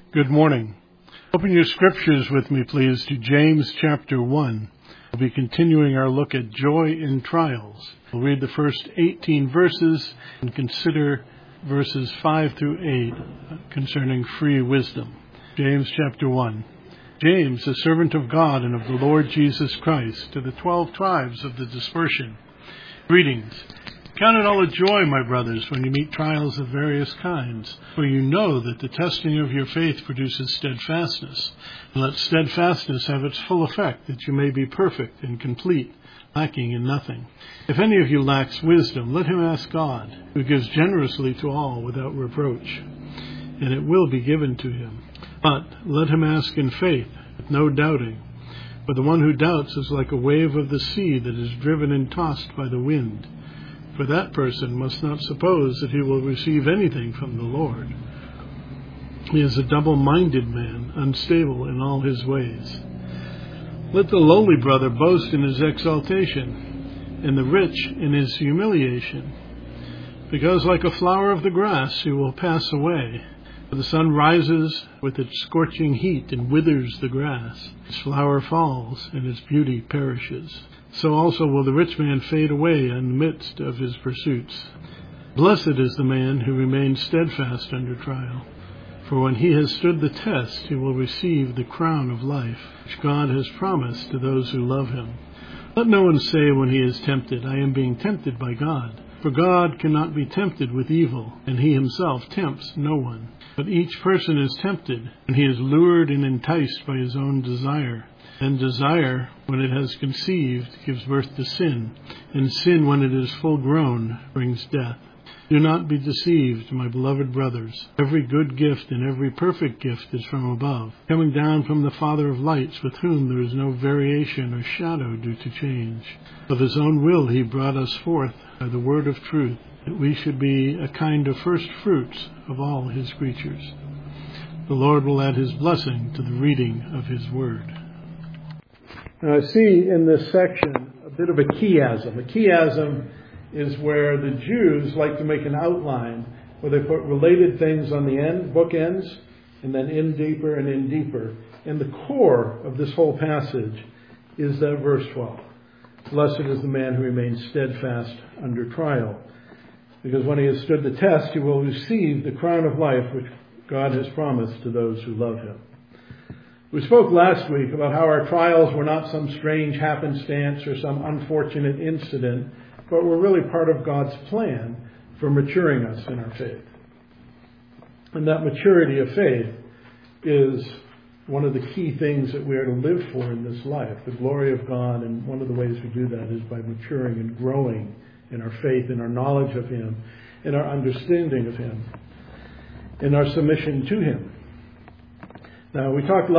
Good morning. Open your scriptures with me, please, to James chapter 1. We'll be continuing our look at joy in trials. We'll read the first 18 verses and consider verses 5 through 8 concerning free wisdom. James chapter 1. James, a servant of God and of the Lord Jesus Christ, to the 12 tribes of the dispersion. Greetings. Count it all a joy, my brothers, when you meet trials of various kinds, for you know that the testing of your faith produces steadfastness. And let steadfastness have its full effect, that you may be perfect and complete, lacking in nothing. If any of you lacks wisdom, let him ask God, who gives generously to all without reproach, and it will be given to him. But let him ask in faith, with no doubting. For the one who doubts is like a wave of the sea that is driven and tossed by the wind. For that person must not suppose that he will receive anything from the Lord. He is a double-minded man, unstable in all his ways. Let the lowly brother boast in his exaltation, and the rich in his humiliation. Because like a flower of the grass he will pass away. For the sun rises with its scorching heat and withers the grass. Its flower falls, and its beauty perishes. So also will the rich man fade away in the midst of his pursuits. Blessed is the man who remains steadfast under trial. For when he has stood the test, he will receive the crown of life, which God has promised to those who love him. Let no one say when he is tempted, I am being tempted by God. For God cannot be tempted with evil, and he himself tempts no one. But each person is tempted, and he is lured and enticed by his own desire. And desire, when it has conceived, gives birth to sin, and sin, when it is full grown, brings death. Do not be deceived, my beloved brothers. Every good gift and every perfect gift is from above, coming down from the Father of lights, with whom there is no variation or shadow due to change. Of his own will he brought us forth by the word of truth, that we should be a kind of first fruits of all his creatures. The Lord will add his blessing to the reading of his word. Now I see in this section a bit of a chiasm. A chiasm is where the Jews like to make an outline where they put related things on the end, bookends, and then in deeper and in deeper. And the core of this whole passage is that verse 12. Blessed is the man who remains steadfast under trial. Because when he has stood the test, he will receive the crown of life which God has promised to those who love him. We spoke last week about how our trials were not some strange happenstance or some unfortunate incident, but were really part of God's plan for maturing us in our faith. And that maturity of faith is one of the key things that we are to live for in this life, the glory of God. And one of the ways we do that is by maturing and growing in our faith, in our knowledge of him, in our understanding of him, in our submission to him. Now, we talked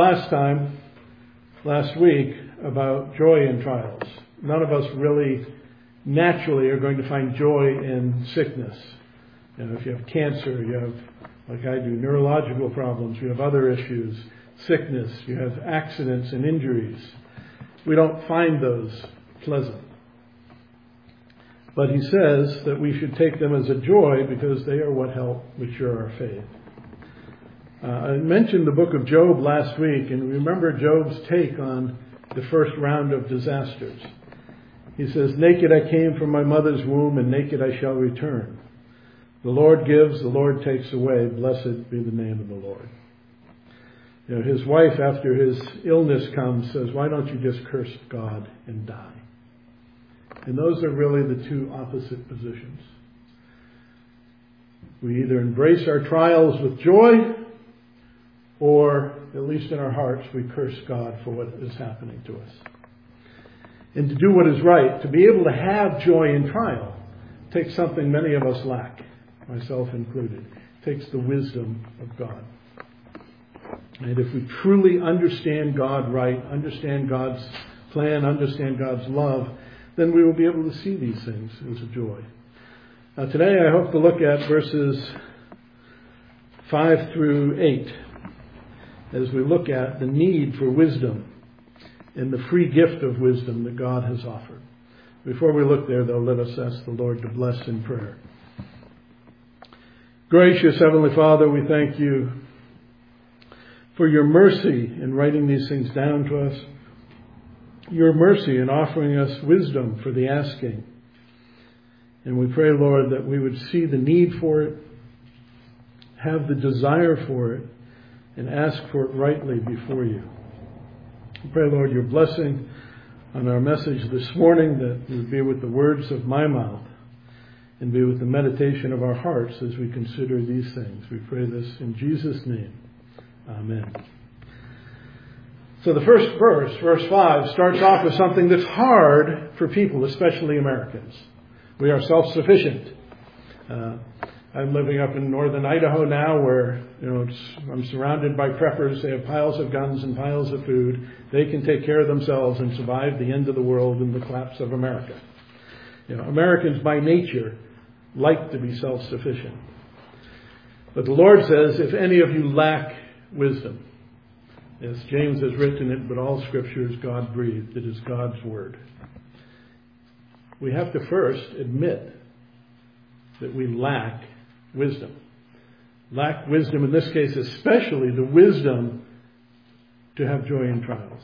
last week, about joy in trials. None of us really naturally are going to find joy in sickness. You know, if you have cancer, you have, like I do, neurological problems, you have other issues, sickness, you have accidents and injuries. We don't find those pleasant. But he says that we should take them as a joy because they are what help mature our faith. I mentioned the book of Job last week, and remember Job's take on the first round of disasters. He says, naked I came from my mother's womb, and naked I shall return. The Lord gives, the Lord takes away. Blessed be the name of the Lord. You know, his wife, after his illness comes, says, why don't you just curse God and die? And those are really the two opposite positions. We either embrace our trials with joy, or, at least in our hearts, we curse God for what is happening to us. And to do what is right, to be able to have joy in trial, takes something many of us lack, myself included. It takes the wisdom of God. And if we truly understand God right, understand God's plan, understand God's love, then we will be able to see these things as a joy. Now today I hope to look at verses 5 through 8. As we look at the need for wisdom and the free gift of wisdom that God has offered. Before we look there, though, let us ask the Lord to bless in prayer. Gracious Heavenly Father, we thank you for your mercy in writing these things down to us, your mercy in offering us wisdom for the asking. And we pray, Lord, that we would see the need for it, have the desire for it, and ask for it rightly before you. We pray, Lord, your blessing on our message this morning, that it would be with the words of my mouth and be with the meditation of our hearts as we consider these things. We pray this in Jesus' name. Amen. So the first verse, verse 5, starts off with something that's hard for people, especially Americans. We are self-sufficient. I'm living up in northern Idaho now where, I'm surrounded by preppers. They have piles of guns and piles of food. They can take care of themselves and survive the end of the world and the collapse of America. Americans by nature like to be self-sufficient. But the Lord says, if any of you lack wisdom, as James has written it, but all Scripture is God-breathed. It is God's Word. We have to first admit that we lack wisdom. Lack wisdom, in this case especially, the wisdom to have joy in trials.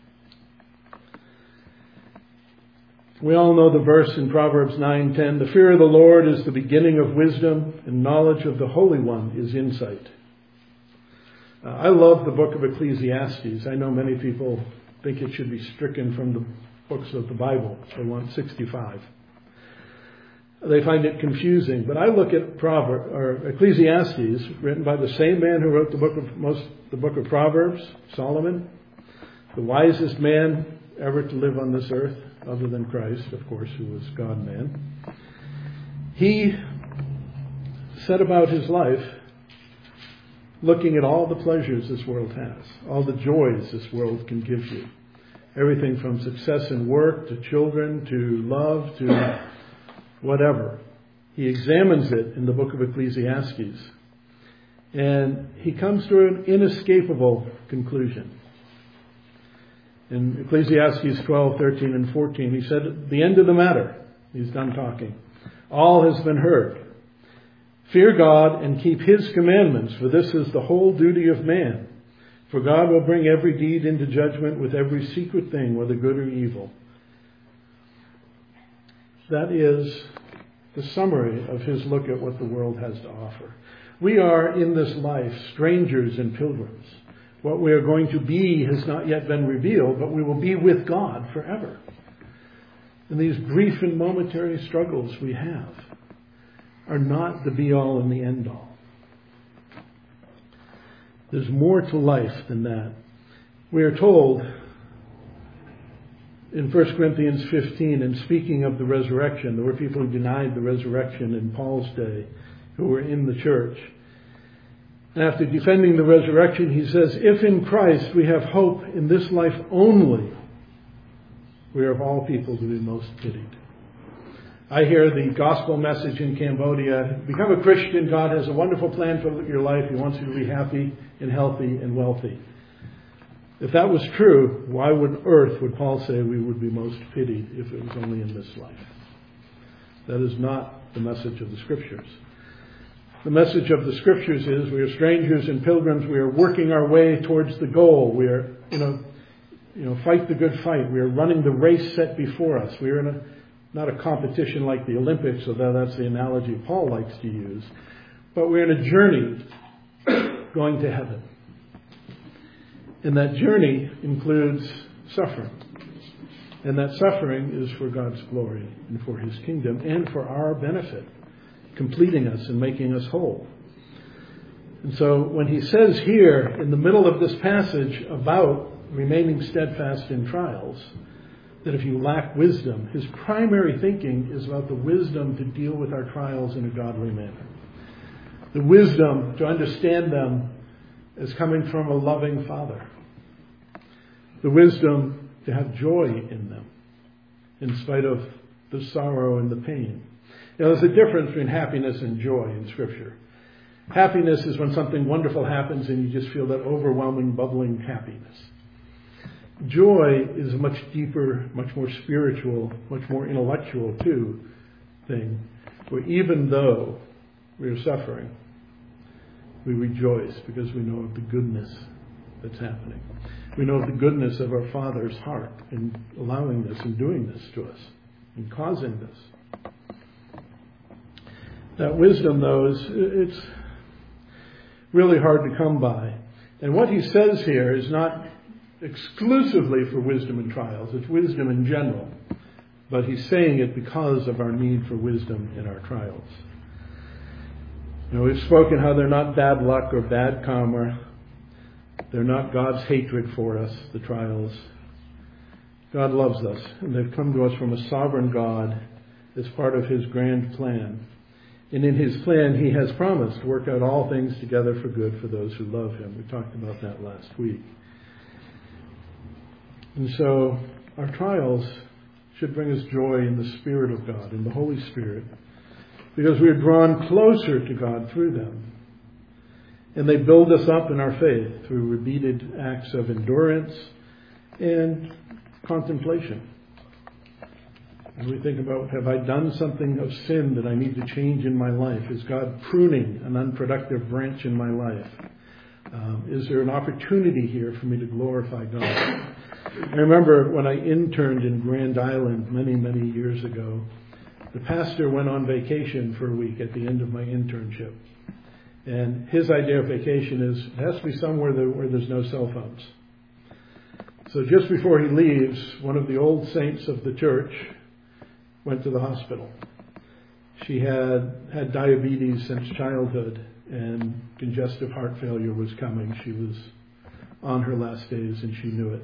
We all know the verse in Proverbs 9:10, the fear of the Lord is the beginning of wisdom, and knowledge of the Holy One is insight. I love the book of Ecclesiastes. I know many people think it should be stricken from the books of the Bible. They want 65. They find it confusing. But I look at Ecclesiastes, written by the same man who wrote the book of Proverbs, Solomon, the wisest man ever to live on this earth, other than Christ, of course, who was God-man. He set about his life looking at all the pleasures this world has, all the joys this world can give you. Everything from success in work, to children, to love, to whatever. He examines it in the book of Ecclesiastes. And he comes to an inescapable conclusion. In Ecclesiastes 12, 13, and 14, he said, at the end of the matter, he's done talking, all has been heard. Fear God and keep His commandments, for this is the whole duty of man. For God will bring every deed into judgment with every secret thing, whether good or evil. That is the summary of his look at what the world has to offer. We are in this life strangers and pilgrims. What we are going to be has not yet been revealed, but we will be with God forever. And these brief and momentary struggles we have are not the be-all and the end-all. There's more to life than that. We are told in 1 Corinthians 15, and speaking of the resurrection, there were people who denied the resurrection in Paul's day who were in the church. And after defending the resurrection, he says, if in Christ we have hope in this life only, we are of all people to be most pitied. I hear the gospel message in Cambodia. Become a Christian. God has a wonderful plan for your life. He wants you to be happy and healthy and wealthy. If that was true, why would Paul say we would be most pitied if it was only in this life? That is not the message of the Scriptures. The message of the Scriptures is we are strangers and pilgrims. We are working our way towards the goal. We are, fight the good fight. We are running the race set before us. We are not a competition like the Olympics, although that's the analogy Paul likes to use. But we're in a journey going to heaven. And that journey includes suffering. And that suffering is for God's glory and for His kingdom and for our benefit, completing us and making us whole. And so when he says here in the middle of this passage about remaining steadfast in trials, that if you lack wisdom, his primary thinking is about the wisdom to deal with our trials in a godly manner. The wisdom to understand them as coming from a loving Father. The wisdom to have joy in them in spite of the sorrow and the pain. There's a difference between happiness and joy in Scripture. Happiness is when something wonderful happens and you just feel that overwhelming, bubbling happiness. Joy is a much deeper, much more spiritual, much more intellectual too thing, where even though we are suffering, we rejoice because we know of the goodness that's happening. We know the goodness of our Father's heart in allowing this and doing this to us and causing this. That wisdom, though, it's really hard to come by. And what he says here is not exclusively for wisdom and trials. It's wisdom in general. But he's saying it because of our need for wisdom in our trials. We've spoken how they're not bad luck or bad karma. They're not God's hatred for us, the trials. God loves us, and they've come to us from a sovereign God as part of his grand plan. And in his plan, he has promised to work out all things together for good for those who love him. We talked about that last week. And so our trials should bring us joy in the Spirit of God, in the Holy Spirit, because we are drawn closer to God through them. And they build us up in our faith through repeated acts of endurance and contemplation. And we think about, have I done something of sin that I need to change in my life? Is God pruning an unproductive branch in my life? Is there an opportunity here for me to glorify God? I remember when I interned in Grand Island many, many years ago, the pastor went on vacation for a week at the end of my internship. And his idea of vacation is, it has to be somewhere where there's no cell phones. So just before he leaves, one of the old saints of the church went to the hospital. She had diabetes since childhood, and congestive heart failure was coming. She was on her last days, and she knew it.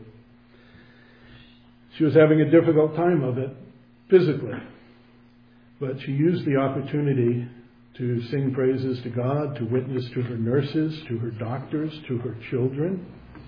She was having a difficult time of it physically, but she used the opportunity to sing praises to God, to witness to her nurses, to her doctors, to her children,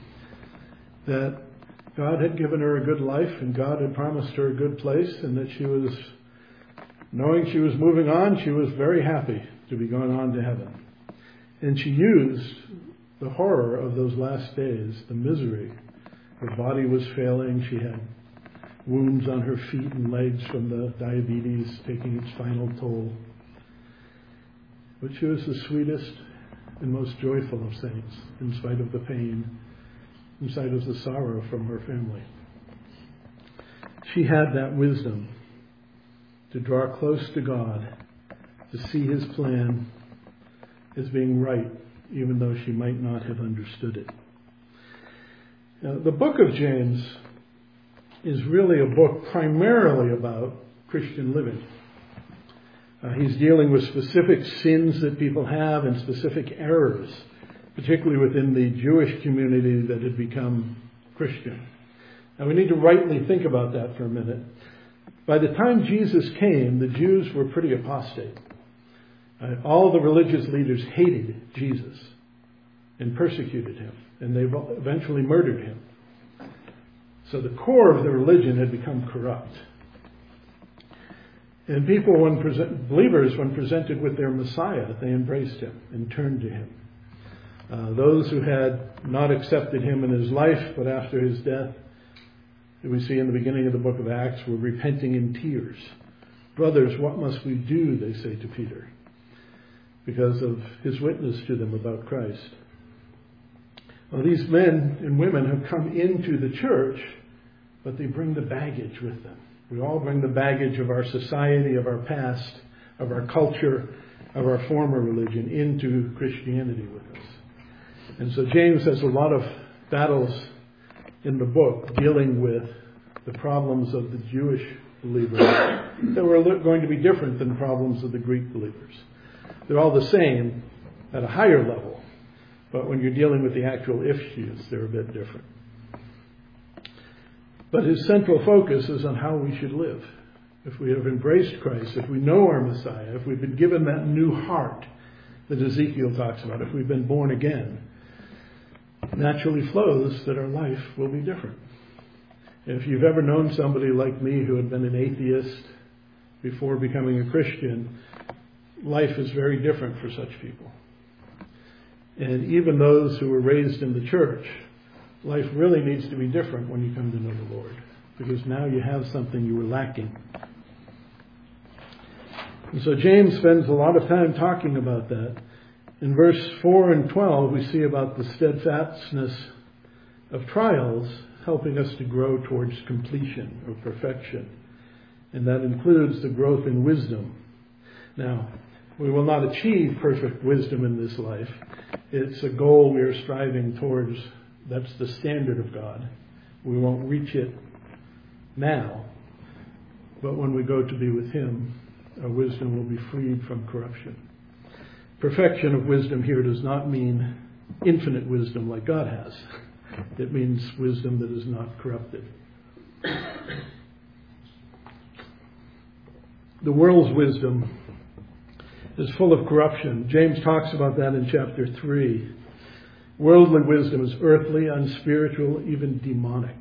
that God had given her a good life and God had promised her a good place, and that she was, knowing she was moving on, she was very happy to be going on to heaven. And she used the horror of those last days, the misery. Her body was failing. She had wounds on her feet and legs from the diabetes taking its final toll. But she was the sweetest and most joyful of saints, in spite of the pain, in spite of the sorrow from her family. She had that wisdom to draw close to God, to see his plan as being right, even though she might not have understood it. Now, the book of James is really a book primarily about Christian living. He's dealing with specific sins that people have and specific errors, particularly within the Jewish community that had become Christian. Now we need to rightly think about that for a minute. By the time Jesus came, the Jews were pretty apostate. All the religious leaders hated Jesus and persecuted him, and they eventually murdered him. So the core of the religion had become corrupt. And people, believers, when presented with their Messiah, they embraced him and turned to him. Those who had not accepted him in his life, but after his death, that we see in the beginning of the book of Acts, were repenting in tears. Brothers, what must we do, they say to Peter, because of his witness to them about Christ. Well, these men and women have come into the church, but they bring the baggage with them. We all bring the baggage of our society, of our past, of our culture, of our former religion into Christianity with us. And so James has a lot of battles in the book dealing with the problems of the Jewish believers that were going to be different than the problems of the Greek believers. They're all the same at a higher level, but when you're dealing with the actual issues, they're a bit different. But his central focus is on how we should live. If we have embraced Christ, if we know our Messiah, if we've been given that new heart that Ezekiel talks about, if we've been born again, naturally flows that our life will be different. If you've ever known somebody like me who had been an atheist before becoming a Christian, life is very different for such people. And even those who were raised in the church, life really needs to be different when you come to know the Lord, because now you have something you were lacking. And so James spends a lot of time talking about that. In verse 4 and 12, we see about the steadfastness of trials helping us to grow towards completion or perfection. And that includes the growth in wisdom. Now, we will not achieve perfect wisdom in this life. It's a goal we are striving towards. That's the standard of God. We won't reach it now, but when we go to be with Him, our wisdom will be freed from corruption. Perfection of wisdom here does not mean infinite wisdom like God has. It means wisdom that is not corrupted. The world's wisdom is full of corruption. James talks about that in chapter 3. Worldly wisdom is earthly, unspiritual, even demonic.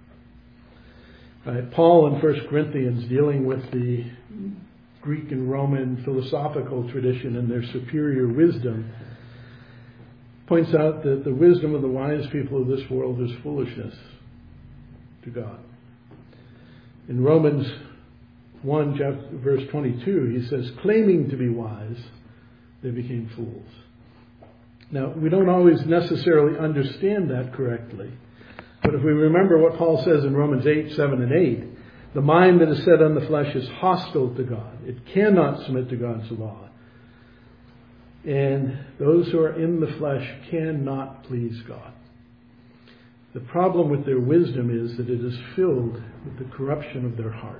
Paul in 1 Corinthians, dealing with the Greek and Roman philosophical tradition and their superior wisdom, points out that the wisdom of the wise people of this world is foolishness to God. In Romans 1, verse 22, he says, claiming to be wise, they became fools. Now, we don't always necessarily understand that correctly. But if we remember what Paul says in Romans 8, 7, and 8, the mind that is set on the flesh is hostile to God. It cannot submit to God's law. And those who are in the flesh cannot please God. The problem with their wisdom is that it is filled with the corruption of their heart.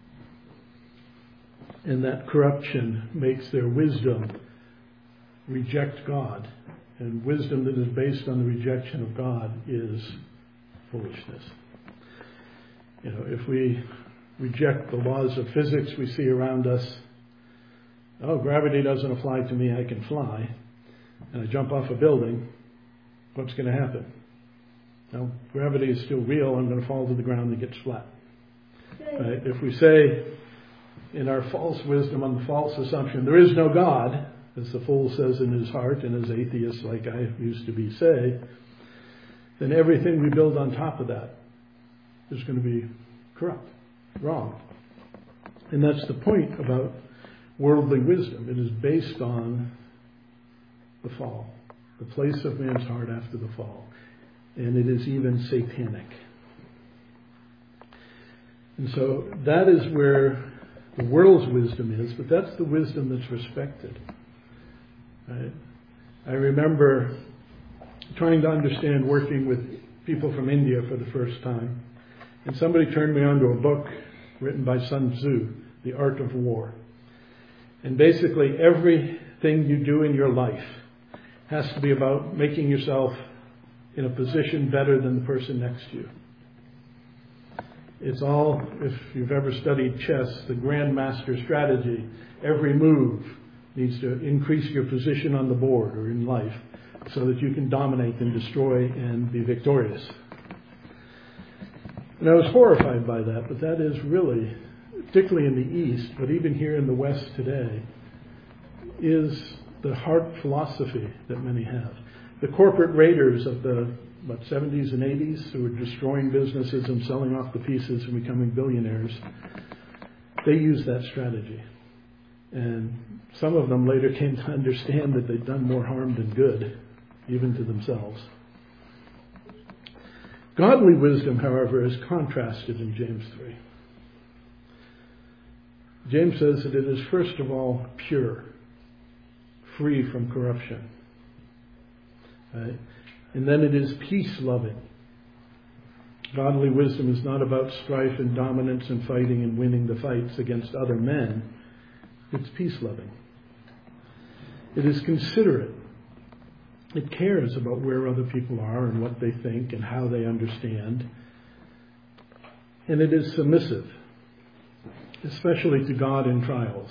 And that corruption makes their wisdom reject God. And wisdom that is based on the rejection of God is foolishness. If we reject the laws of physics we see around us, gravity doesn't apply to me, I can fly, and I jump off a building, what's going to happen? Gravity is still real, I'm going to fall to the ground and get flat. Right? If we say, in our false wisdom, on the false assumption, there is no God, as the fool says in his heart, and as atheists like I used to be say, then everything we build on top of that is going to be corrupt, wrong. And that's the point about worldly wisdom. It is based on the fall, the place of man's heart after the fall. And it is even satanic. And so that is where the world's wisdom is, but that's the wisdom that's respected. Right? I remember trying to understand working with people from India for the first time. And somebody turned me on to a book written by Sun Tzu, The Art of War. And basically everything you do in your life has to be about making yourself in a position better than the person next to you. It's all, if you've ever studied chess, the grandmaster strategy. Every move needs to increase your position on the board or in life so that you can dominate and destroy and be victorious. And I was horrified by that, but that is really, particularly in the East, but even here in the West today, is the heart philosophy that many have. The corporate raiders of the 70s and 80s who were destroying businesses and selling off the pieces and becoming billionaires, they used that strategy. And some of them later came to understand that they'd done more harm than good, even to themselves. Godly wisdom, however, is contrasted in James 3. James says that it is first of all pure, free from corruption. Right? And then it is peace-loving. Godly wisdom is not about strife and dominance and fighting and winning the fights against other men. It's peace-loving. It is considerate. It cares about where other people are and what they think and how they understand. And it is submissive, especially to God in trials.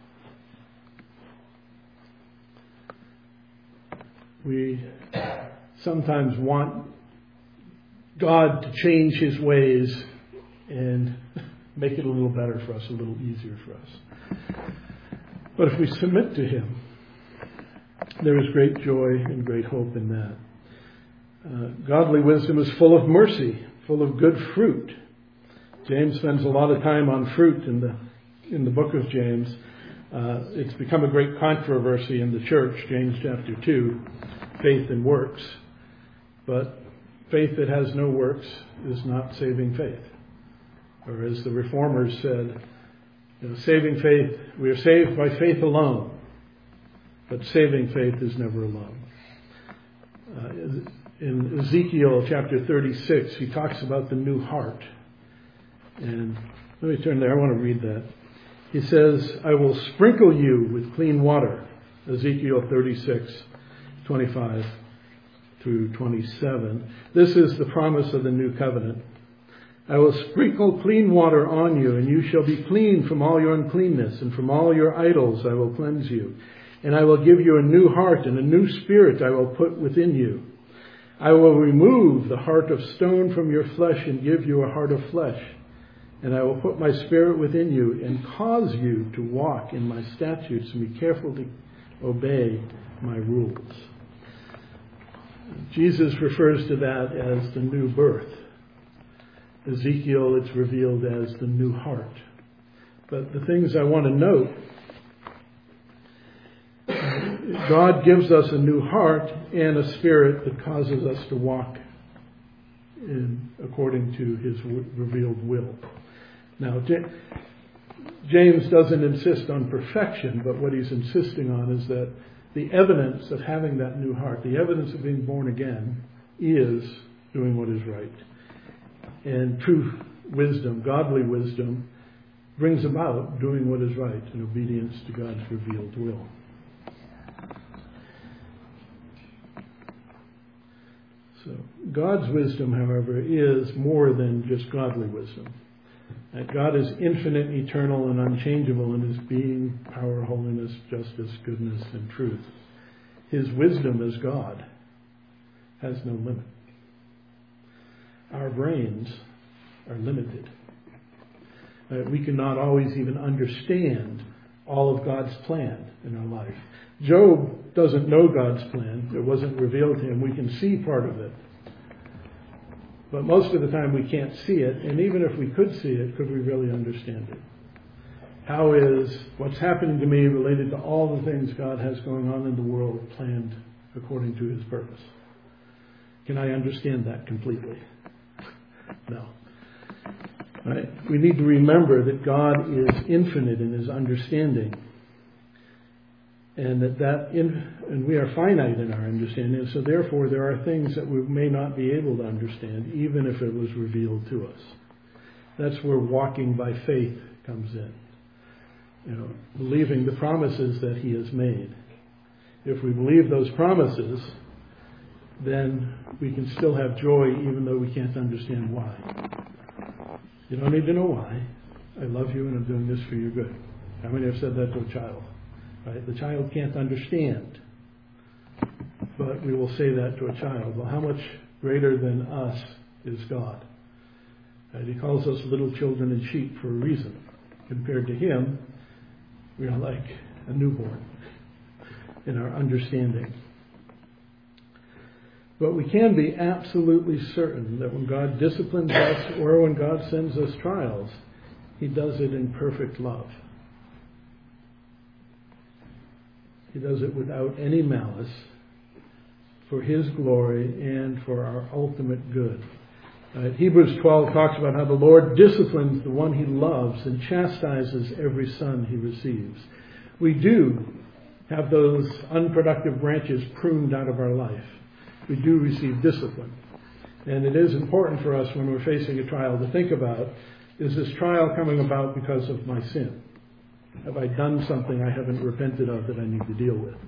We sometimes want God to change His ways and make it a little better for us, a little easier for us. But if we submit to Him, there is great joy and great hope in that. Godly wisdom is full of mercy, full of good fruit. James spends a lot of time on fruit in the book of James. It's become a great controversy in the church, James chapter 2, faith and works. But faith that has no works is not saving faith. Or as the Reformers said, saving faith, we are saved by faith alone, but saving faith is never alone. In Ezekiel chapter 36, he talks about the new heart. And let me turn there, I want to read that. He says, I will sprinkle you with clean water. Ezekiel 36, 25 through 27. This is the promise of the new covenant. I will sprinkle clean water on you, and you shall be clean from all your uncleanness, and from all your idols I will cleanse you. And I will give you a new heart, and a new spirit I will put within you. I will remove the heart of stone from your flesh and give you a heart of flesh. And I will put my spirit within you and cause you to walk in my statutes and be careful to obey my rules. Jesus refers to that as the new birth. Ezekiel, it's revealed as the new heart. But the things I want to note, God gives us a new heart and a spirit that causes us to walk according to his revealed will. Now, James doesn't insist on perfection, but what he's insisting on is that the evidence of having that new heart, the evidence of being born again, is doing what is right. And true wisdom, godly wisdom, brings about doing what is right in obedience to God's revealed will. So, God's wisdom, however, is more than just godly wisdom. God is infinite, eternal, and unchangeable in his being, power, holiness, justice, goodness, and truth. His wisdom as God has no limit. Our brains are limited. We cannot always even understand all of God's plan in our life. Job doesn't know God's plan. It wasn't revealed to him. We can see part of it. But most of the time we can't see it. And even if we could see it, could we really understand it? How is what's happening to me related to all the things God has going on in the world planned according to his purpose? Can I understand that completely? No. Right? We need to remember that God is infinite in his understanding. And and we are finite in our understanding. So therefore there are things that we may not be able to understand, even if it was revealed to us. That's where walking by faith comes in. Believing the promises that he has made. If we believe those promises, then we can still have joy even though we can't understand why. You don't need to know why. I love you and I'm doing this for your good. How many have said that to a child? Right? The child can't understand. But we will say that to a child. Well, how much greater than us is God? Right? He calls us little children and sheep for a reason. Compared to him, we are like a newborn in our understanding. But we can be absolutely certain that when God disciplines us or when God sends us trials, he does it in perfect love. He does it without any malice, for his glory and for our ultimate good. Hebrews 12 talks about how the Lord disciplines the one he loves and chastises every son he receives. We do have those unproductive branches pruned out of our life. We do receive discipline. And it is important for us when we're facing a trial to think about, is this trial coming about because of my sin? Have I done something I haven't repented of that I need to deal with?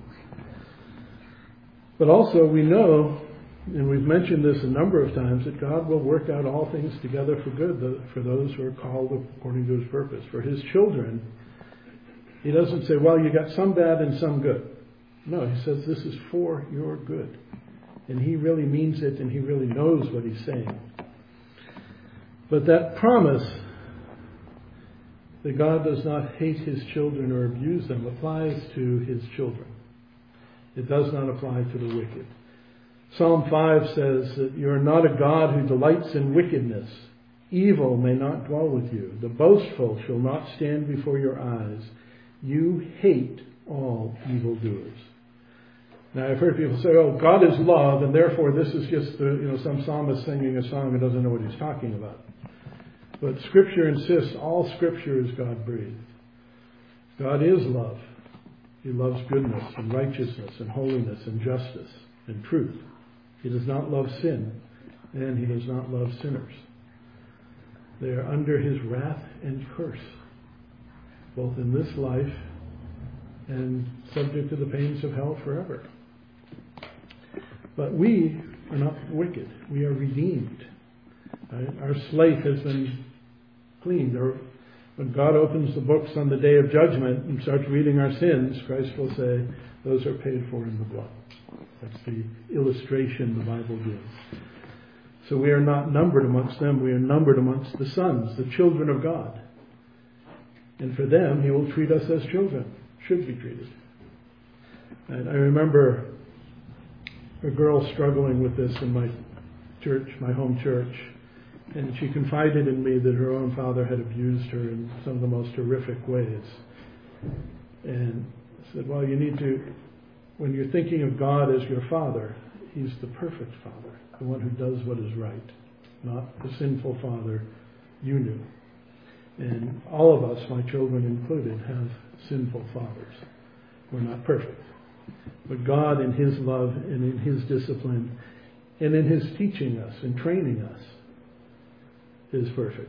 But also we know, and we've mentioned this a number of times, that God will work out all things together for good for those who are called according to his purpose. For his children, he doesn't say, well, you got some bad and some good. No, he says this is for your good. And he really means it, and he really knows what he's saying. But that promise that God does not hate his children or abuse them applies to his children. It does not apply to the wicked. Psalm 5 says that you are not a God who delights in wickedness. Evil may not dwell with you. The boastful shall not stand before your eyes. You hate all evildoers. Now, I've heard people say, oh, God is love, and therefore this is just some psalmist singing a song and doesn't know what he's talking about. But Scripture insists all Scripture is God-breathed. God is love. He loves goodness and righteousness and holiness and justice and truth. He does not love sin, and He does not love sinners. They are under His wrath and curse, both in this life and subject to the pains of hell forever. But we are not wicked. We are redeemed. Right? Our slate has been cleaned. When God opens the books on the day of judgment and starts reading our sins, Christ will say, those are paid for in the blood. That's the illustration the Bible gives. So we are not numbered amongst them. We are numbered amongst the sons, the children of God. And for them, He will treat us as children, should be treated. And I remember a girl struggling with this in my church, my home church. And she confided in me that her own father had abused her in some of the most horrific ways. And I said, well, you need to, when you're thinking of God as your father, He's the perfect father, the one who does what is right, not the sinful father you knew. And all of us, my children included, have sinful fathers. We're not perfect. But God, in His love and in His discipline and in His teaching us and training us, is perfect.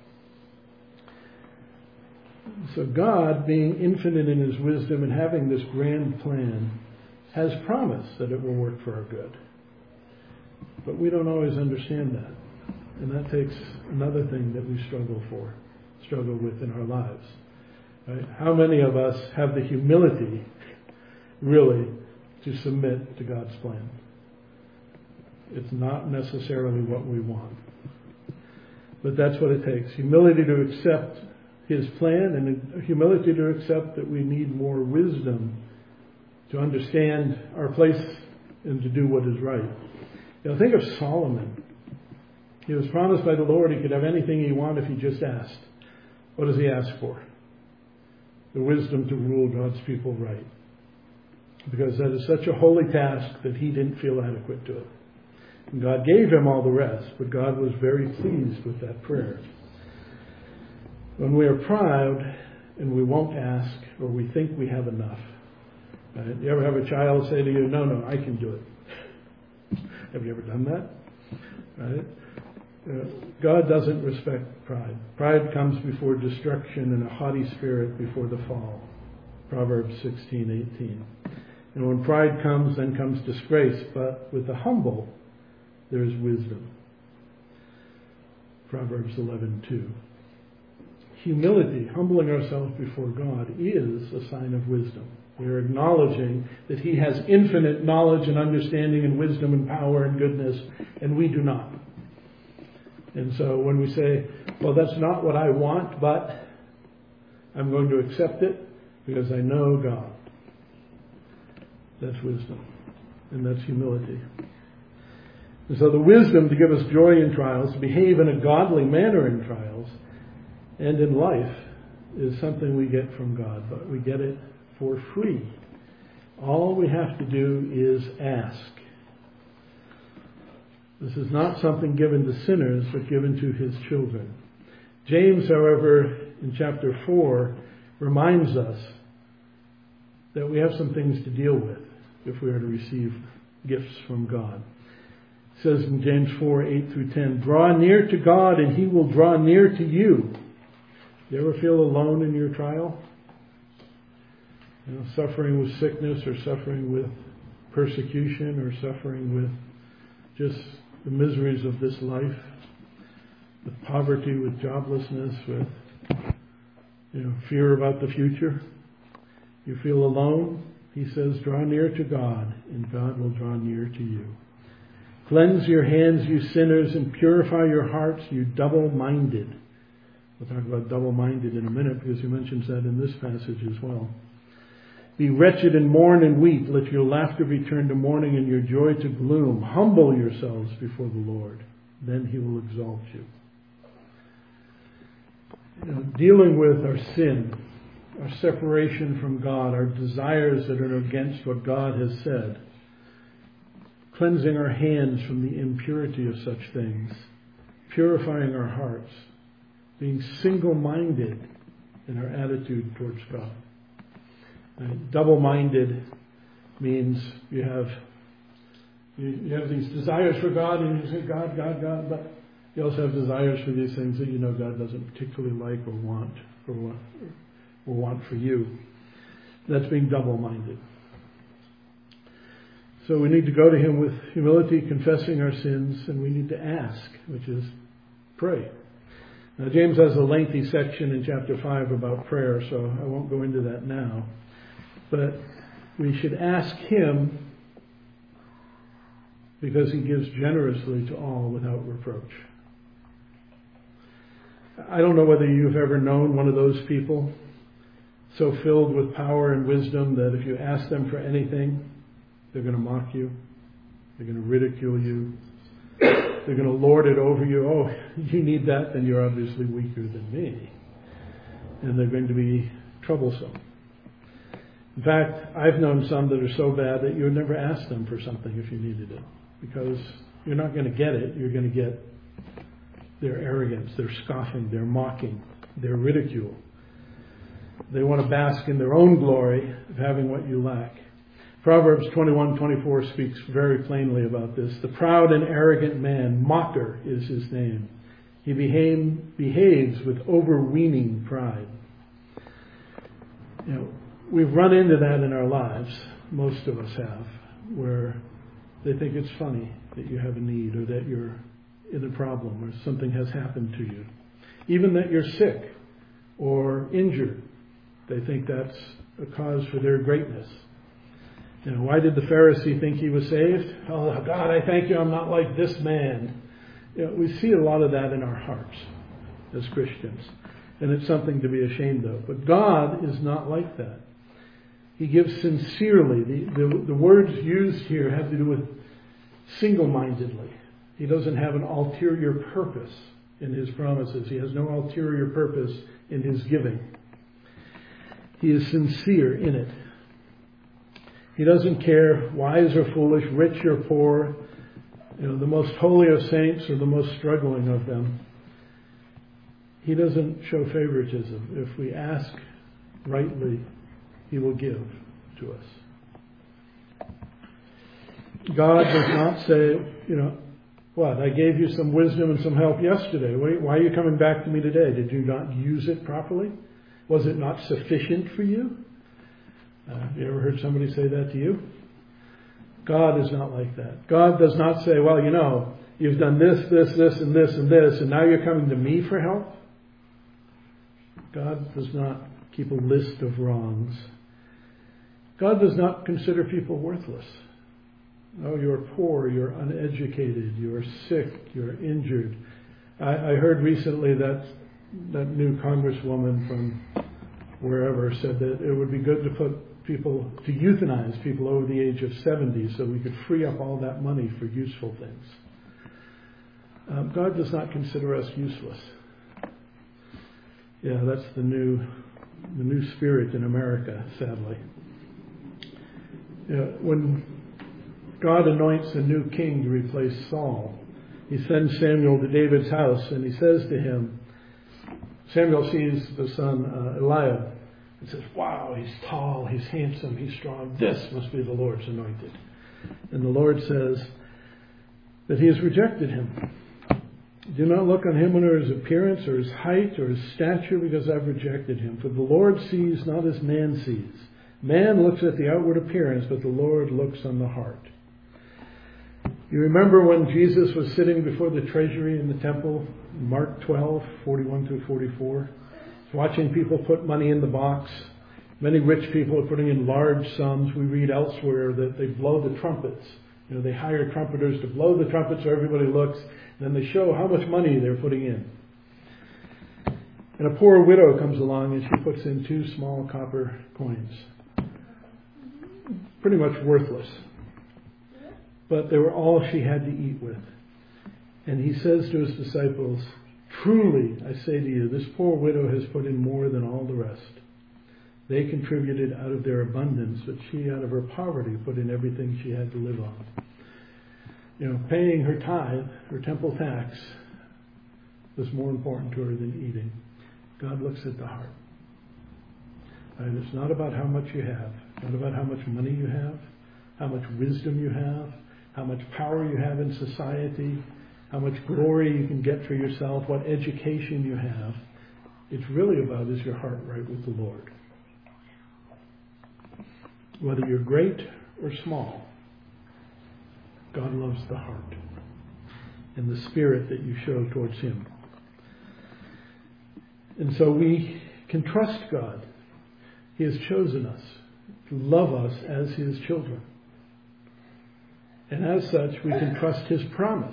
So God, being infinite in His wisdom and having this grand plan, has promised that it will work for our good. But we don't always understand that. And that takes another thing that we struggle with in our lives. Right? How many of us have the humility, really, to submit to God's plan? It's not necessarily what we want. But that's what it takes. Humility to accept His plan and humility to accept that we need more wisdom to understand our place and to do what is right. Think of Solomon. He was promised by the Lord he could have anything he wanted if he just asked. What does he ask for? The wisdom to rule God's people right. Because that is such a holy task that he didn't feel adequate to it. And God gave him all the rest, but God was very pleased with that prayer. When we are proud and we won't ask, or we think we have enough, right? You ever have a child say to you, no, I can do it. Have you ever done that? Right? God doesn't respect pride. Pride comes before destruction and a haughty spirit before the fall. Proverbs 16:18. And when pride comes, then comes disgrace, but with the humble, there is wisdom. Proverbs 11:2. Humility, humbling ourselves before God, is a sign of wisdom. We are acknowledging that He has infinite knowledge and understanding and wisdom and power and goodness, and we do not. And so when we say, well, that's not what I want, but I'm going to accept it because I know God. That's wisdom. And that's humility. And so the wisdom to give us joy in trials, to behave in a godly manner in trials, and in life is something we get from God, but we get it for free. All we have to do is ask. This is not something given to sinners, but given to His children. James, however, in chapter 4, reminds us that we have some things to deal with if we are to receive gifts from God. It says in James 4:8-10, draw near to God and He will draw near to you. You ever feel alone in your trial? Suffering with sickness or suffering with persecution or suffering with just the miseries of this life, with poverty, with joblessness, with fear about the future. You feel alone? He says, draw near to God, and God will draw near to you. Cleanse your hands, you sinners, and purify your hearts, you double-minded. We'll talk about double-minded in a minute because He mentions that in this passage as well. Be wretched and mourn and weep. Let your laughter be turned to mourning and your joy to gloom. Humble yourselves before the Lord. Then He will exalt you. Dealing with our sin, our separation from God, our desires that are against what God has said, cleansing our hands from the impurity of such things, purifying our hearts, being single-minded in our attitude towards God. Double-minded means you have these desires for God, and you say, God, God, God, but you also have desires for these things that you know God doesn't particularly like or want for you. That's being double-minded. So we need to go to Him with humility, confessing our sins, and we need to ask, which is pray. Now, James has a lengthy section in chapter 5 about prayer, so I won't go into that now. But we should ask Him because He gives generously to all without reproach. I don't know whether you've ever known one of those people so filled with power and wisdom that if you ask them for anything, they're going to mock you. They're going to ridicule you. They're going to lord it over you. Oh, you need that, then you're obviously weaker than me. And they're going to be troublesome. In fact, I've known some that are so bad that you would never ask them for something if you needed it. Because you're not going to get it. You're going to get their arrogance, their scoffing, their mocking, their ridicule. They want to bask in their own glory of having what you lack. Proverbs 21:24 speaks very plainly about this. The proud and arrogant man, mocker is his name. He behaves with overweening pride. You know, we've run into that in our lives, most of us have, where they think it's funny that you have a need or that you're in a problem or something has happened to you. Even that you're sick or injured, they think that's a cause for their greatness. You know, why did the Pharisee think he was saved? Oh, God, I thank you, I'm not like this man. You know, we see a lot of that in our hearts as Christians. And it's something to be ashamed of. But God is not like that. He gives sincerely. The words used here have to do with single-mindedly. He doesn't have an ulterior purpose in His promises. He has no ulterior purpose in His giving. He is sincere in it. He doesn't care wise or foolish, rich or poor, the most holy of saints or the most struggling of them. He doesn't show favoritism. If we ask rightly, He will give to us. God does not say, what, I gave you some wisdom and some help yesterday. Why are you coming back to me today? Did you not use it properly? Was it not sufficient for you? Have you ever heard somebody say that to you? God is not like that. God does not say, well, you've done this, this, this, and this, and this, and now you're coming to me for help. God does not keep a list of wrongs. God does not consider people worthless. Oh, you're poor, you're uneducated, you're sick, you're injured. I heard recently that new congresswoman from wherever said that it would be good to euthanize people over the age of 70 so we could free up all that money for useful things. God does not consider us useless. Yeah, that's the new spirit in America, sadly. When God anoints a new king to replace Saul, He sends Samuel to David's house and He says to him, Samuel sees the son Eliab and says, wow, he's tall, he's handsome, he's strong. This must be the Lord's anointed. And the Lord says that He has rejected him. Do not look on him or his appearance or his height or his stature, because I've rejected him. For the Lord sees not as man sees. Man looks at the outward appearance, but the Lord looks on the heart. You remember when Jesus was sitting before the treasury in the temple, Mark 12, 41 through 44, watching people put money in the box. Many rich people are putting in large sums. We read elsewhere that they blow the trumpets. They hire trumpeters to blow the trumpet so everybody looks. Then they show how much money they're putting in. And a poor widow comes along and she puts in 2 small copper coins. Pretty much worthless. But they were all she had to eat with. And He says to His disciples, truly, I say to you, this poor widow has put in more than all the rest. They contributed out of their abundance, but she out of her poverty put in everything she had to live on. Paying her tithe, her temple tax, was more important to her than eating. God looks at the heart. And it's not about how much you have, not about how much money you have, how much wisdom you have, how much power you have in society, how much glory you can get for yourself, what education you have. It's really about, is your heart right with the Lord? Whether you're great or small, God loves the heart and the spirit that you show towards Him. And so we can trust God. He has chosen us to love us as His children. And as such, we can trust His promise.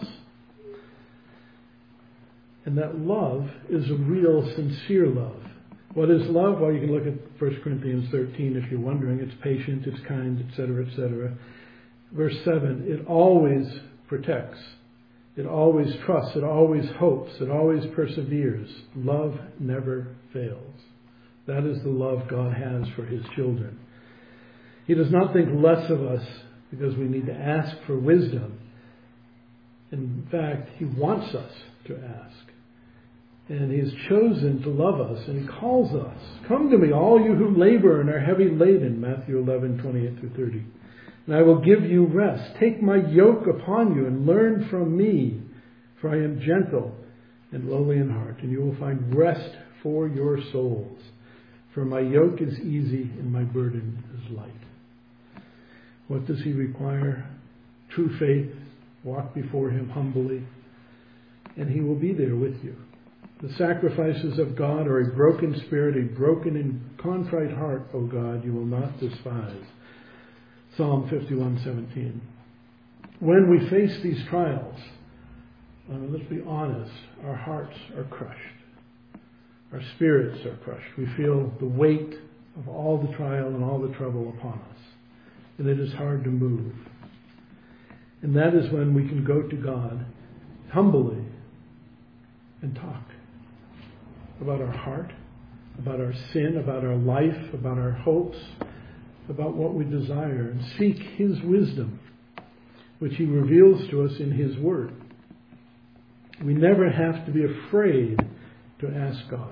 And that love is a real, sincere love. What is love? Well, you can look at 1 Corinthians 13 if you're wondering. It's patient, it's kind, etc., etc. Verse 7, it always protects. It always trusts. It always hopes. It always perseveres. Love never fails. That is the love God has for His children. He does not think less of us because we need to ask for wisdom. In fact, He wants us to ask. And He has chosen to love us, and He calls us. Come to me, all you who labor and are heavy laden, Matthew 11:28-30. And I will give you rest. Take my yoke upon you and learn from me, for I am gentle and lowly in heart, and you will find rest for your souls. For my yoke is easy and my burden is light. What does He require? True faith. Walk before Him humbly, and He will be there with you. The sacrifices of God are a broken spirit, a broken and contrite heart, O God, you will not despise. Psalm 51:17. When we face these trials, let's be honest, our hearts are crushed. Our spirits are crushed. We feel the weight of all the trial and all the trouble upon us. And it is hard to move. And that is when we can go to God humbly and talk about our heart, about our sin, about our life, about our hopes, about what we desire, and seek His wisdom, which He reveals to us in His Word. We never have to be afraid to ask God.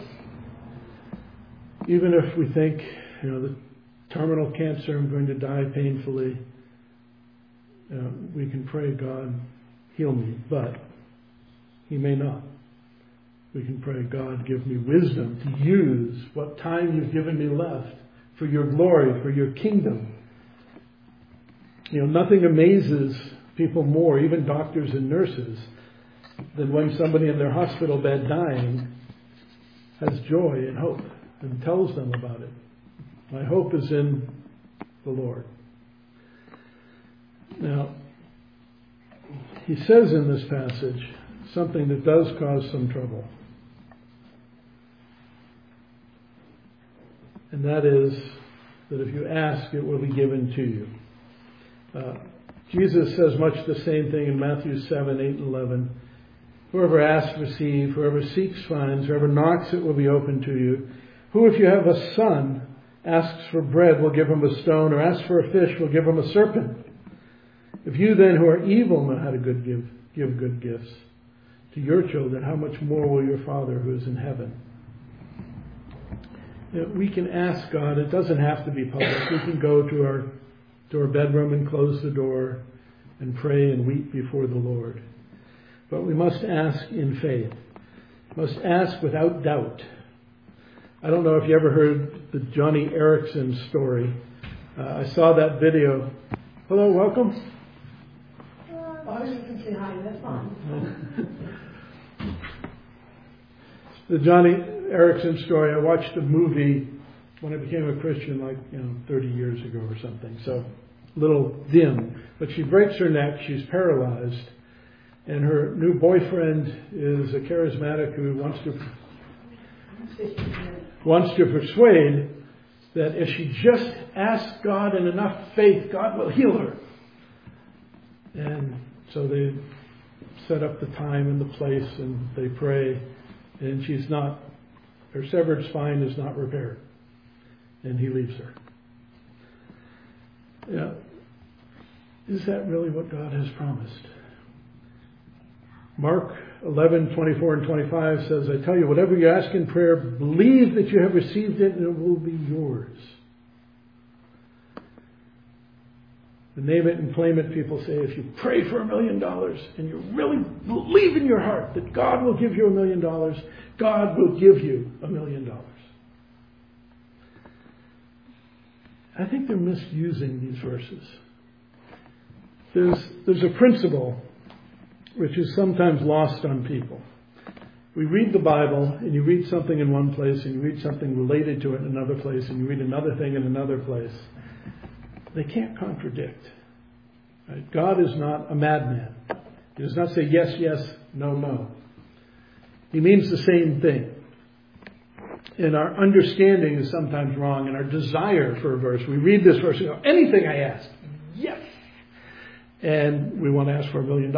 Even if we think, the terminal cancer, I'm going to die painfully, we can pray, God, heal me, but He may not. We can pray, God, give me wisdom to use what time you've given me left for your glory, for your kingdom. Nothing amazes people more, even doctors and nurses, than when somebody in their hospital bed dying has joy and hope and tells them about it. My hope is in the Lord. Now, he says in this passage something that does cause some trouble. And that is that if you ask, it will be given to you. Jesus says much the same thing in Matthew 7, 8, and 11. Whoever asks, receives. Whoever seeks, finds. Whoever knocks, it will be opened to you. Who, if you have a son, asks for bread, will give him a stone, or asks for a fish, will give him a serpent? If you then, who are evil, know how to give good gifts to your children, how much more will your Father who is in heaven? We can ask God. It doesn't have to be public. We can go to our bedroom and close the door and pray and weep before the Lord. But we must ask in faith. Must ask without doubt. I don't know if you ever heard the Johnny Erickson story. I saw that video. Hello, welcome. Oh, you can say hi. That's fine. The Johnny Erickson story. I watched a movie when I became a Christian, 30 years ago or something. So a little dim. But she breaks her neck. She's paralyzed. And her new boyfriend is a charismatic who wants to persuade that if she just asks God in enough faith, God will heal her. And so they set up the time and the place and they pray. And her severed spine is not repaired. And he leaves her. Yeah. Is that really what God has promised? Mark 11:24 and 25 says, I tell you, whatever you ask in prayer, believe that you have received it and it will be yours. The name it and claim it people say, if you pray for $1 million and you really believe in your heart that God will give you $1 million, God will give you $1 million. I think they're misusing these verses. There's a principle which is sometimes lost on people. We read the Bible and you read something in one place and you read something related to it in another place and you read another thing in another place. They can't contradict. Right? God is not a madman. He does not say yes, yes, no, no. He means the same thing. And our understanding is sometimes wrong, and our desire for a verse. We read this verse and go, anything I ask, yes. And we want to ask for $1 million.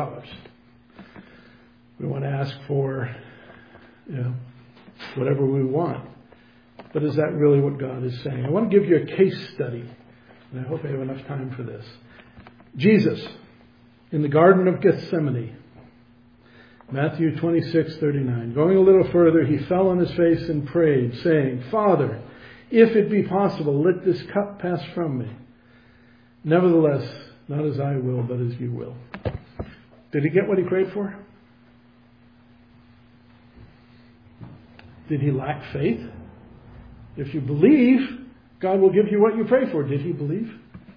We want to ask for, whatever we want. But is that really what God is saying? I want to give you a case study. And I hope I have enough time for this. Jesus, in the Garden of Gethsemane, Matthew 26:39. Going a little further, he fell on his face and prayed, saying, Father, if it be possible, let this cup pass from me. Nevertheless, not as I will, but as you will. Did he get what he prayed for? Did he lack faith? If you believe, God will give you what you pray for. Did he believe?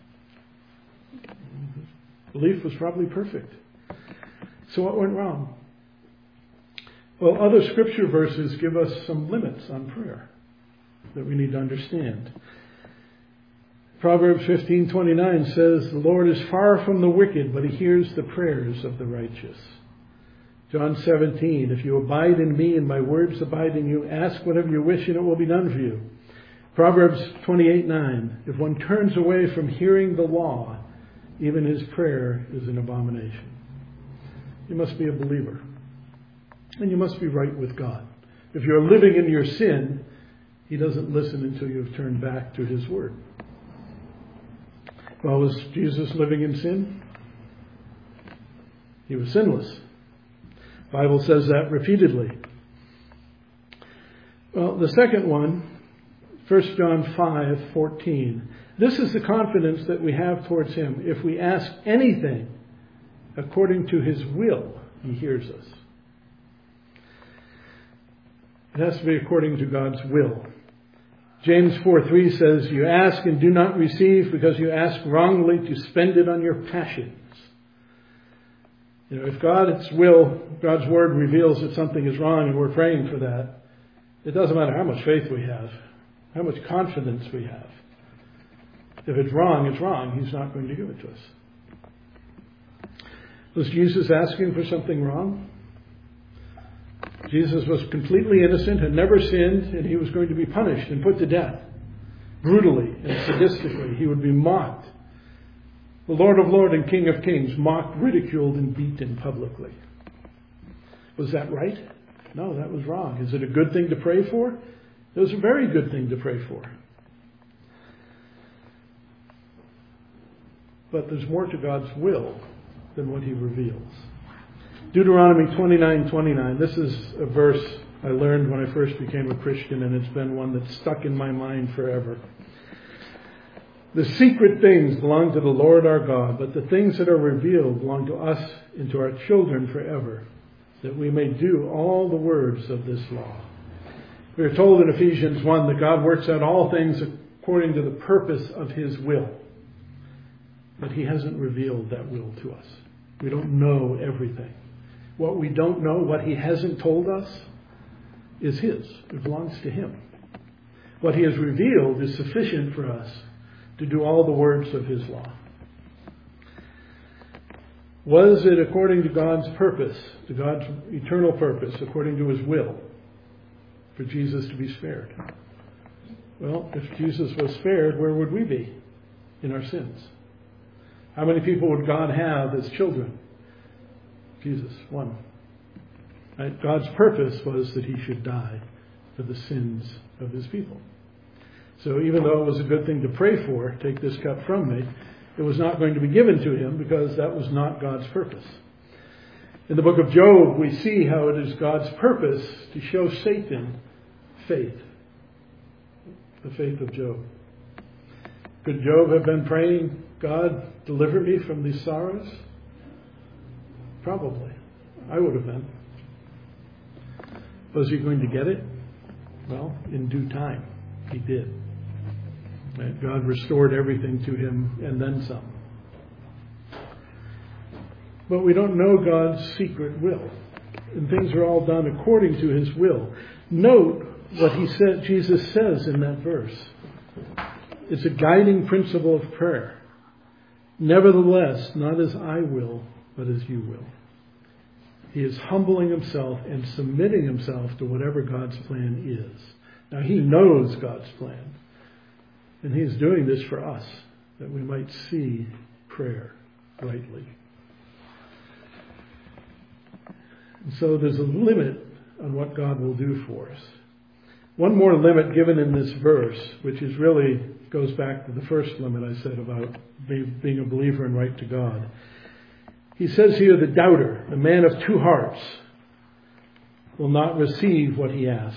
Belief was probably perfect. So what went wrong? Well, other scripture verses give us some limits on prayer that we need to understand. Proverbs 15:29 says, the Lord is far from the wicked, but he hears the prayers of the righteous. John 17, if you abide in me and my words abide in you, ask whatever you wish and it will be done for you. Proverbs 28:9, if one turns away from hearing the law, even his prayer is an abomination. You must be a believer. And you must be right with God. If you're living in your sin, he doesn't listen until you've turned back to his word. Well, was Jesus living in sin? He was sinless. The Bible says that repeatedly. Well, the second one, 1 John 5:14. This is the confidence that we have towards him. If we ask anything according to his will, he hears us. It has to be according to God's will. James 4:3 says, you ask and do not receive because you ask wrongly to spend it on your passions. If God's will, God's word reveals that something is wrong and we're praying for that, it doesn't matter how much faith we have, how much confidence we have. If it's wrong, it's wrong. He's not going to give it to us. Was Jesus asking for something wrong? Jesus was completely innocent, had never sinned, and he was going to be punished and put to death. Brutally and sadistically. He would be mocked. The Lord of Lords and King of Kings, mocked, ridiculed, and beaten publicly. Was that right? No, that was wrong. Is it a good thing to pray for? It was a very good thing to pray for. But there's more to God's will than what he reveals. Deuteronomy 29:29. This is a verse I learned when I first became a Christian, and it's been one that's stuck in my mind forever. The secret things belong to the Lord our God, but the things that are revealed belong to us and to our children forever, that we may do all the words of this law. We are told in Ephesians 1 that God works out all things according to the purpose of his will. But he hasn't revealed that will to us. We don't know everything. What we don't know, what he hasn't told us, is his. It belongs to him. What he has revealed is sufficient for us to do all the words of his law. Was it according to God's purpose, to God's eternal purpose, according to his will, for Jesus to be spared? Well, if Jesus was spared, where would we be in our sins? How many people would God have as children? Jesus, one. Right? God's purpose was that he should die for the sins of his people. So even though it was a good thing to pray for, take this cup from me, it was not going to be given to him because that was not God's purpose. In the book of Job, we see how it is God's purpose to show Satan faith. The faith of Job. Could Job have been praying, God, deliver me from these sorrows? Probably. I would have been. Was he going to get it? Well, in due time, he did. And God restored everything to him and then some. But we don't know God's secret will. And things are all done according to his will. Note what Jesus says in that verse. It's a guiding principle of prayer. Nevertheless, not as I will, but as you will. He is humbling himself and submitting himself to whatever God's plan is. Now, he knows God's plan. And he's doing this for us, that we might see prayer rightly. And so there's a limit on what God will do for us. One more limit given in this verse, which is really goes back to the first limit I said about being a believer and right to God. He says here, the doubter, the man of two hearts, will not receive what he asks.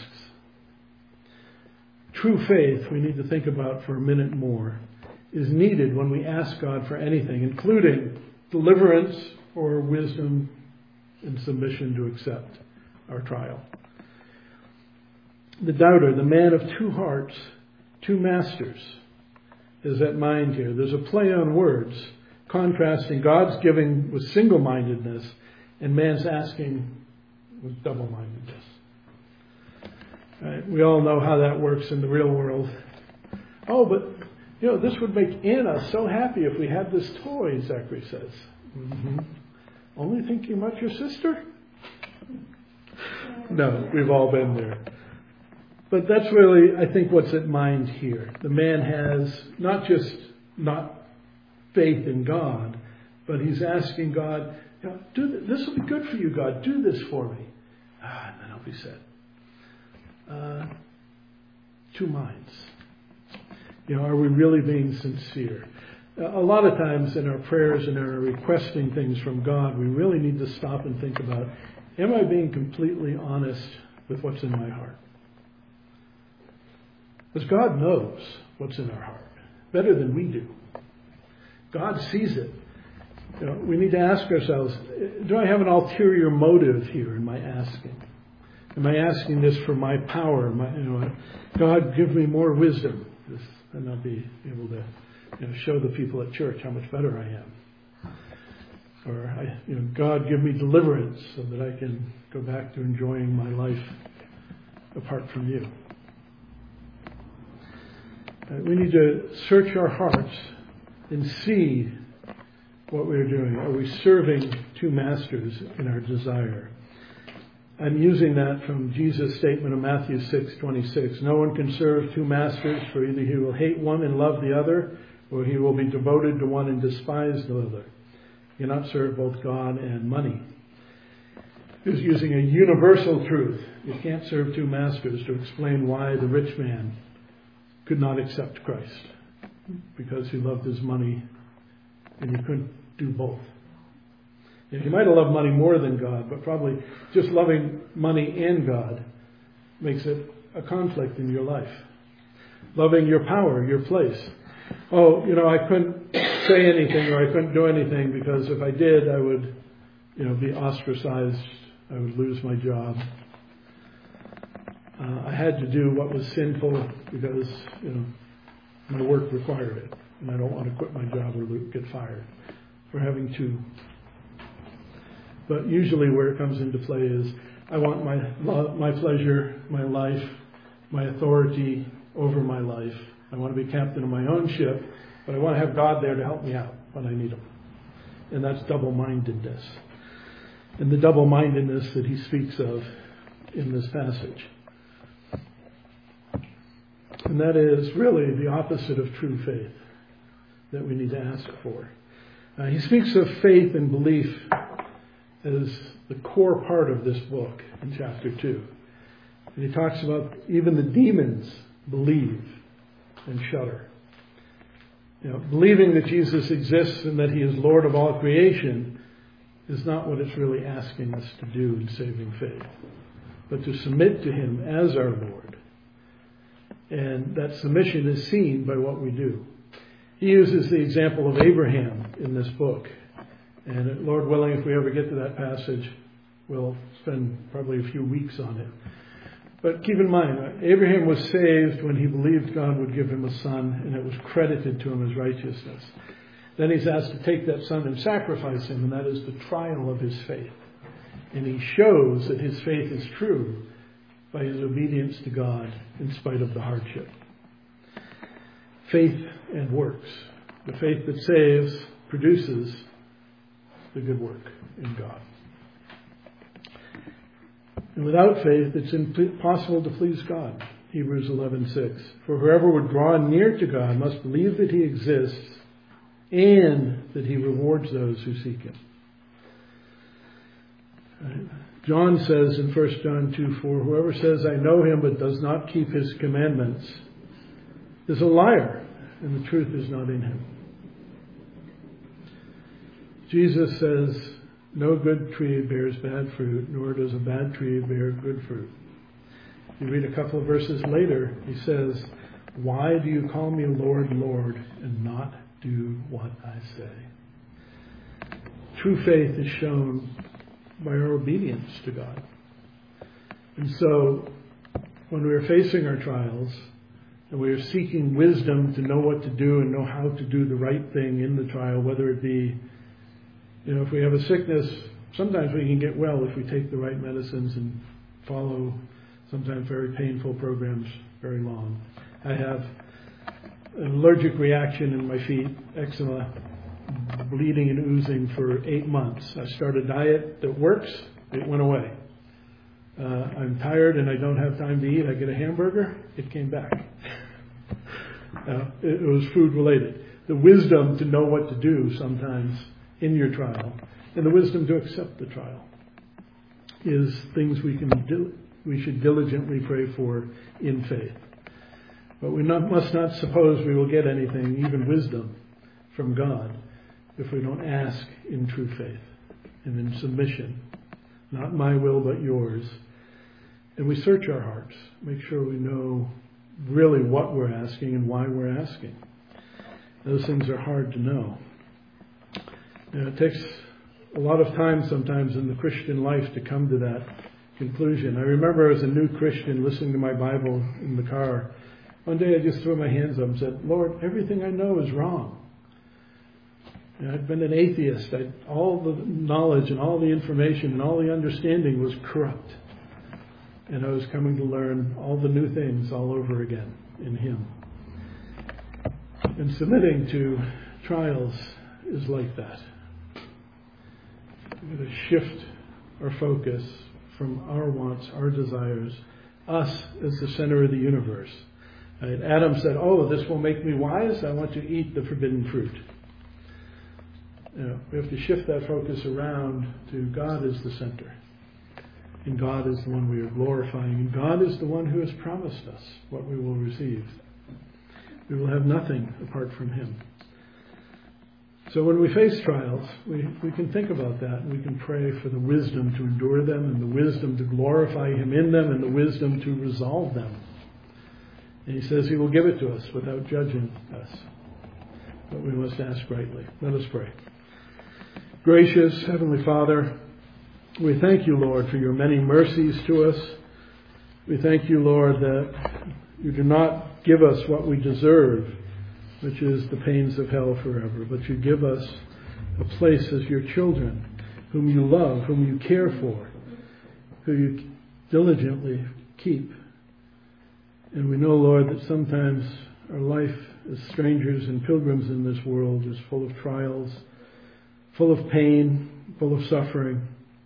True faith, we need to think about for a minute more, is needed when we ask God for anything, including deliverance or wisdom and submission to accept our trial. The doubter, the man of two hearts, two masters, is at mind here. There's a play on words, contrasting God's giving with single-mindedness and man's asking with double-mindedness. Right? We all know how that works in the real world. Oh, but, this would make Anna so happy if we had this toy, Zachary says. Mm-hmm. Only thinking about your sister? No, we've all been there. But that's really, I think, what's at mind here. The man has not just not faith in God, but he's asking God, this will be good for you, God. Do this for me. And then he'll be said. Two minds. Are we really being sincere? A lot of times in our prayers and our requesting things from God, we really need to stop and think about, am I being completely honest with what's in my heart? Because God knows what's in our heart better than we do. God sees it. We need to ask ourselves, do I have an ulterior motive here in my asking? Am I asking this for my power? God, give me more wisdom. And I'll be able to show the people at church how much better I am. Or, God, give me deliverance so that I can go back to enjoying my life apart from you. We need to search our hearts and see what we're doing. Are we serving two masters in our desire? I'm using that from Jesus' statement of Matthew 6:26. No one can serve two masters, for either he will hate one and love the other, or he will be devoted to one and despise the other. You cannot serve both God and money. He's using a universal truth. You can't serve two masters to explain why the rich man could not accept Christ, because he loved his money and he couldn't do both. And he might have loved money more than God, but probably just loving money and God makes it a conflict in your life. Loving your power, your place. I couldn't say anything or I couldn't do anything because if I did, I would, be ostracized. I would lose my job. I had to do what was sinful because, my work required it. And I don't want to quit my job or get fired for having two. But usually where it comes into play is I want my pleasure, my life, my authority over my life. I want to be captain of my own ship, but I want to have God there to help me out when I need him. And that's double-mindedness. And the double-mindedness that he speaks of in this passage. And that is really the opposite of true faith that we need to ask for. He speaks of faith and belief as the core part of this book in chapter 2. And he talks about even the demons believe and shudder. Believing that Jesus exists and that he is Lord of all creation is not what it's really asking us to do in saving faith, but to submit to him as our Lord. And that submission is seen by what we do. He uses the example of Abraham in this book. And Lord willing, if we ever get to that passage, we'll spend probably a few weeks on it. But keep in mind, Abraham was saved when he believed God would give him a son, and it was credited to him as righteousness. Then he's asked to take that son and sacrifice him, and that is the trial of his faith. And he shows that his faith is true by his obedience to God in spite of the hardship. Faith and works. The faith that saves produces the good work in God. And without faith, it's impossible to please God. Hebrews 11:6. For whoever would draw near to God must believe that he exists and that he rewards those who seek him. John says in 1 John 2:4, whoever says, I know him but does not keep his commandments is a liar, and the truth is not in him. Jesus says, no good tree bears bad fruit, nor does a bad tree bear good fruit. You read a couple of verses later, he says, why do you call me Lord, Lord, and not do what I say? True faith is shown by our obedience to God. And so, when we are facing our trials, and we are seeking wisdom to know what to do and know how to do the right thing in the trial, whether it be, if we have a sickness, sometimes we can get well if we take the right medicines and follow sometimes very painful programs very long. I have an allergic reaction in my feet, eczema, bleeding and oozing for 8 months. I started a diet that works. It went away. I'm tired and I don't have time to eat. I get a hamburger. It came back. It was food related. The wisdom to know what to do sometimes in your trial, and the wisdom to accept the trial, is things we should diligently pray for in faith. But we must not suppose we will get anything, even wisdom, from God if we don't ask in true faith and in submission. Not my will, but yours. And we search our hearts, make sure we know really what we're asking and why we're asking. Those things are hard to know. It takes a lot of time sometimes in the Christian life to come to that conclusion. I remember as a new Christian listening to my Bible in the car. One day I just threw my hands up and said, Lord, everything I know is wrong. I'd been an atheist. All the knowledge and all the information and all the understanding was corrupt. And I was coming to learn all the new things all over again in Him. And submitting to trials is like that. We're going to shift our focus from our wants, our desires, us as the center of the universe. Adam said, this will make me wise. I want to eat the forbidden fruit. We have to shift that focus around to God as the center. And God is the one we are glorifying. And God is the one who has promised us what we will receive. We will have nothing apart from Him. So when we face trials, we can think about that. And we can pray for the wisdom to endure them and the wisdom to glorify Him in them and the wisdom to resolve them. And He says He will give it to us without judging us. But we must ask rightly. Let us pray. Gracious Heavenly Father, we thank you, Lord, for your many mercies to us. We thank you, Lord, that you do not give us what we deserve, which is the pains of hell forever, but you give us a place as your children, whom you love, whom you care for, who you diligently keep. And we know, Lord, that sometimes our life as strangers and pilgrims in this world is full of trials, full of pain, full of suffering.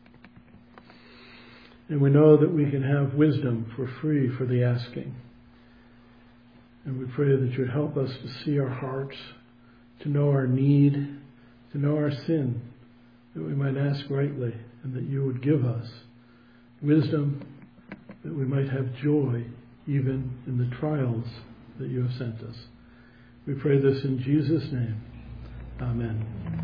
And we know that we can have wisdom for free for the asking. And we pray that you would help us to see our hearts, to know our need, to know our sin, that we might ask rightly, and that you would give us wisdom, that we might have joy even in the trials that you have sent us. We pray this in Jesus' name. Amen.